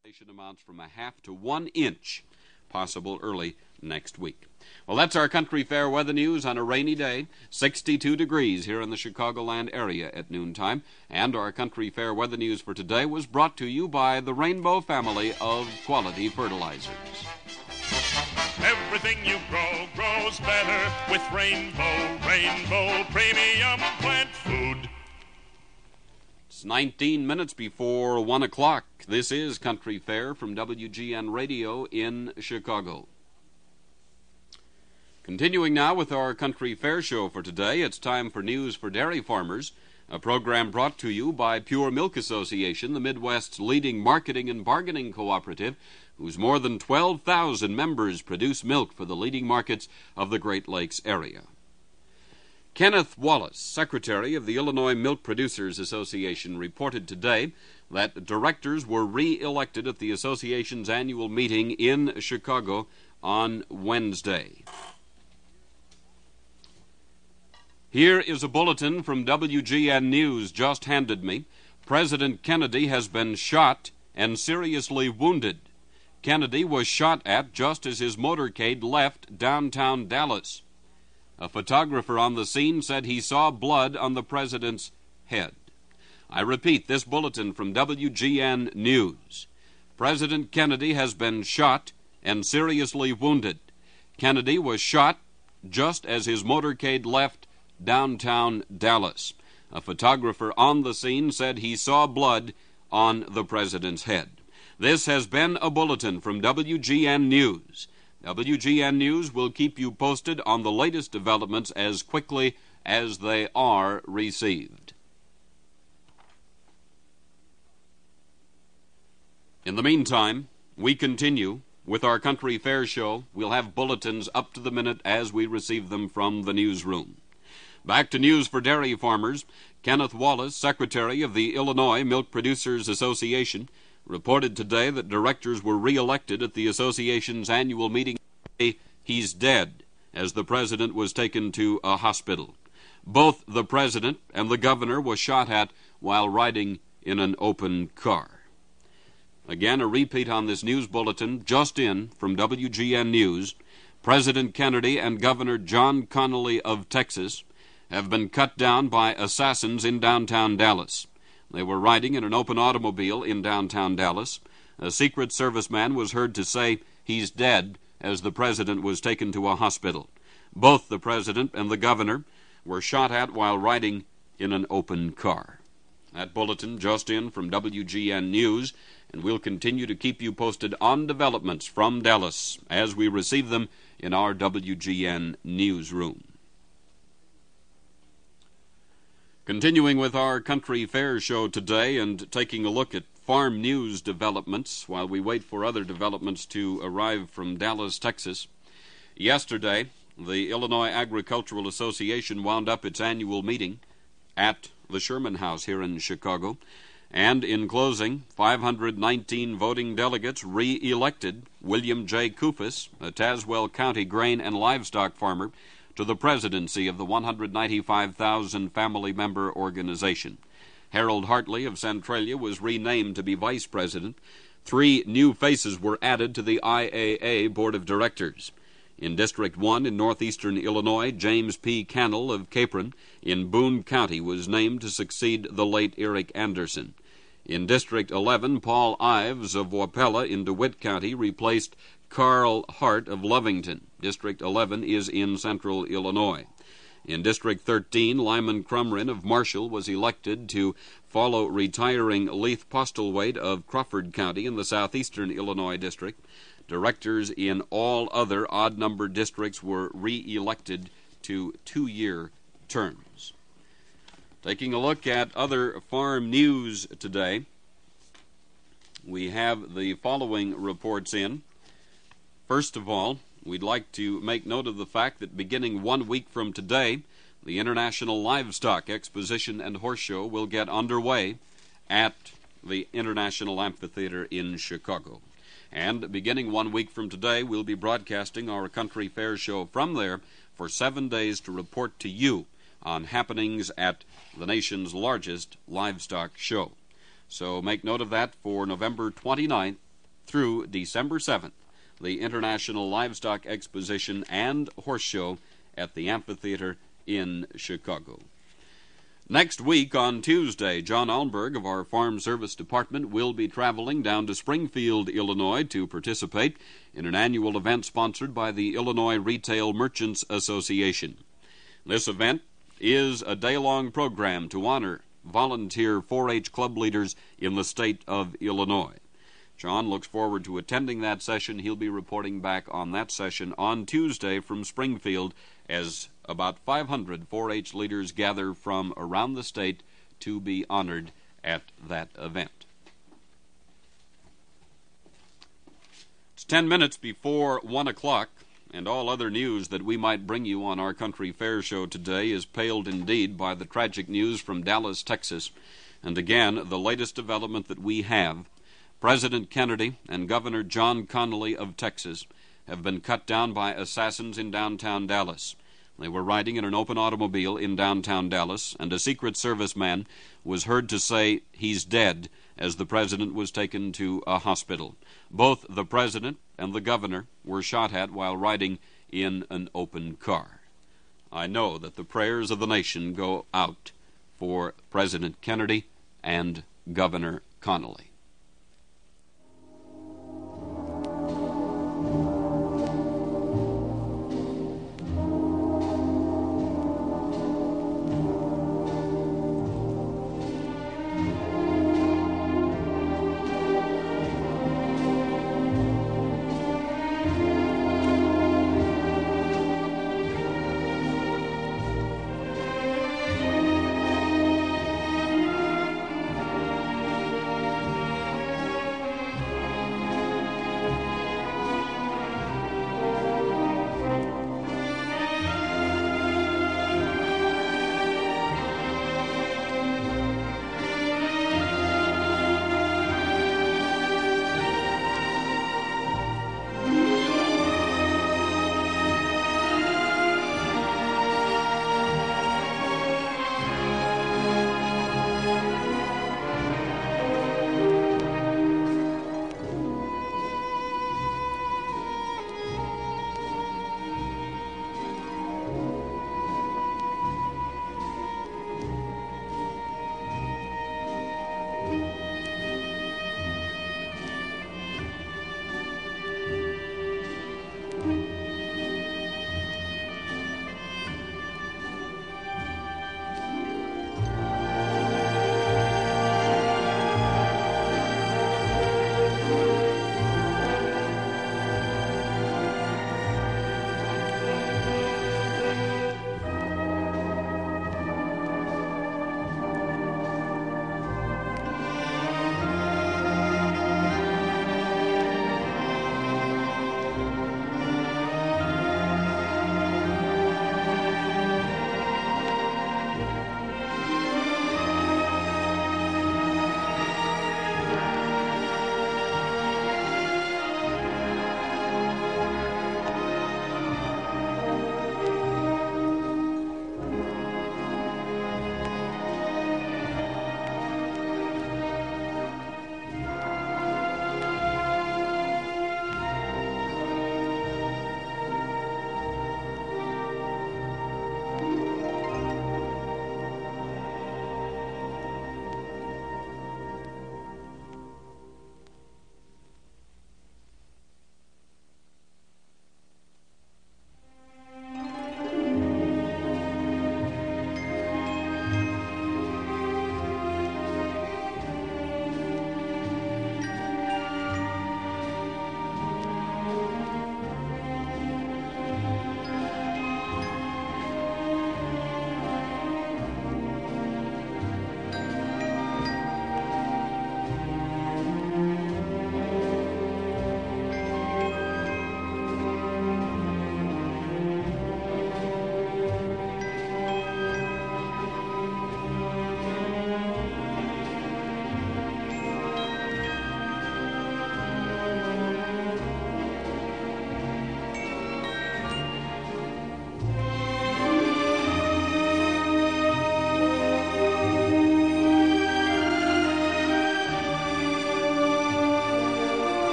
Amounts from a half to 1 inch, possible early next week. Well, that's our country fair weather news on a rainy day. 62 degrees here in the Chicagoland area at noontime. And our country fair weather news for today was brought to you by the Rainbow family of quality fertilizers. Everything you grow grows better with Rainbow Premium Plant Food. It's 19 minutes before 1 o'clock. This is Country Fair from WGN Radio in Chicago. Continuing now with our Country Fair show for today, it's time for News for Dairy Farmers, a program brought to you by Pure Milk Association, the Midwest's leading marketing and bargaining cooperative, whose more than 12,000 members produce milk for the leading markets of the Great Lakes area. Kenneth Wallace, Secretary of the Illinois Milk Producers Association, reported today that directors were re-elected at the association's annual meeting in Chicago on Wednesday. Here is a bulletin from WGN News just handed me. President Kennedy has been shot and seriously wounded. Kennedy was shot at just as his motorcade left downtown Dallas. A photographer on the scene said he saw blood on the president's head. I repeat this bulletin from WGN News. President Kennedy has been shot and seriously wounded. Kennedy was shot just as his motorcade left downtown Dallas. A photographer on the scene said he saw blood on the president's head. This has been a bulletin from WGN News. WGN News will keep you posted on the latest developments as quickly as they are received. In the meantime, we continue with our Country Fair show. We'll have bulletins up to the minute as we receive them from the newsroom. Back to News for Dairy Farmers. Kenneth Wallace, Secretary of the Illinois Milk Producers Association, reported today that directors were re-elected at the association's annual meeting. He's dead, as the president was taken to a hospital. Both the president and the governor were shot at while riding in an open car. Again, a repeat on this news bulletin just in from WGN News. President Kennedy and Governor John Connally of Texas have been cut down by assassins in downtown Dallas. They were riding in an open automobile in downtown Dallas. A Secret Service man was heard to say he's dead as the president was taken to a hospital. Both the president and the governor were shot at while riding in an open car. That bulletin just in from WGN News, and we'll continue to keep you posted on developments from Dallas as we receive them in our WGN newsroom. Continuing with our Country Fair show today and taking a look at farm news developments while we wait for other developments to arrive from Dallas, Texas. Yesterday, the Illinois Agricultural Association wound up its annual meeting at the Sherman House here in Chicago. And in closing, 519 voting delegates re-elected William J. Kufis, a Tazewell County grain and livestock farmer, to the presidency of the 195,000 family member organization. Harold Hartley of Centralia was renamed to be vice president. 3 new faces were added to the IAA Board of Directors. In District 1 in northeastern Illinois, James P. Cannell of Capron in Boone County was named to succeed the late Eric Anderson. In District 11, Paul Ives of Wapella in DeWitt County replaced Carl Hart of Lovington. District 11 is in central Illinois. In District 13, Lyman Crumrin of Marshall was elected to follow retiring Leith Postlethwaite of Crawford County in the southeastern Illinois district. Directors in all other odd-numbered districts were re-elected to 2-year terms. Taking a look at other farm news today, we have the following reports in. First of all, we'd like to make note of the fact that beginning 1 week from today, the International Livestock Exposition and Horse Show will get underway at the International Amphitheater in Chicago. And beginning 1 week from today, we'll be broadcasting our Country Fair show from there for 7 days to report to you on happenings at the nation's largest livestock show. So make note of that for November 29th through December 7th, the International Livestock Exposition and Horse Show at the Amphitheater in Chicago. Next week, on Tuesday, John Allenberg of our Farm Service Department will be traveling down to Springfield, Illinois, to participate in an annual event sponsored by the Illinois Retail Merchants Association. This event is a day-long program to honor volunteer 4-H club leaders in the state of Illinois. John looks forward to attending that session. He'll be reporting back on that session on Tuesday from Springfield as about 500 4-H leaders gather from around the state to be honored at that event. It's 10 minutes before 1 o'clock, and all other news that we might bring you on our Country Fair show today is paled indeed by the tragic news from Dallas, Texas. And again, the latest development that we have, President Kennedy and Governor John Connally of Texas have been cut down by assassins in downtown Dallas. They were riding in an open automobile in downtown Dallas, and a Secret Service man was heard to say he's dead as the president was taken to a hospital. Both the president and the governor were shot at while riding in an open car. I know that the prayers of the nation go out for President Kennedy and Governor Connally.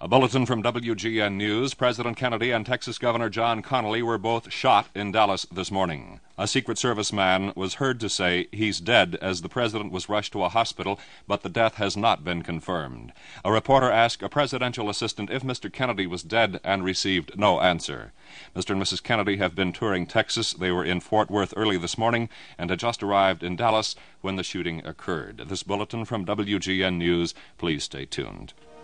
A bulletin from WGN News. President Kennedy and Texas Governor John Connally were both shot in Dallas this morning. A Secret Service man was heard to say he's dead as the president was rushed to a hospital, but the death has not been confirmed. A reporter asked a presidential assistant if Mr. Kennedy was dead and received no answer. Mr. and Mrs. Kennedy have been touring Texas. They were in Fort Worth early this morning and had just arrived in Dallas when the shooting occurred. This bulletin from WGN News. Please stay tuned.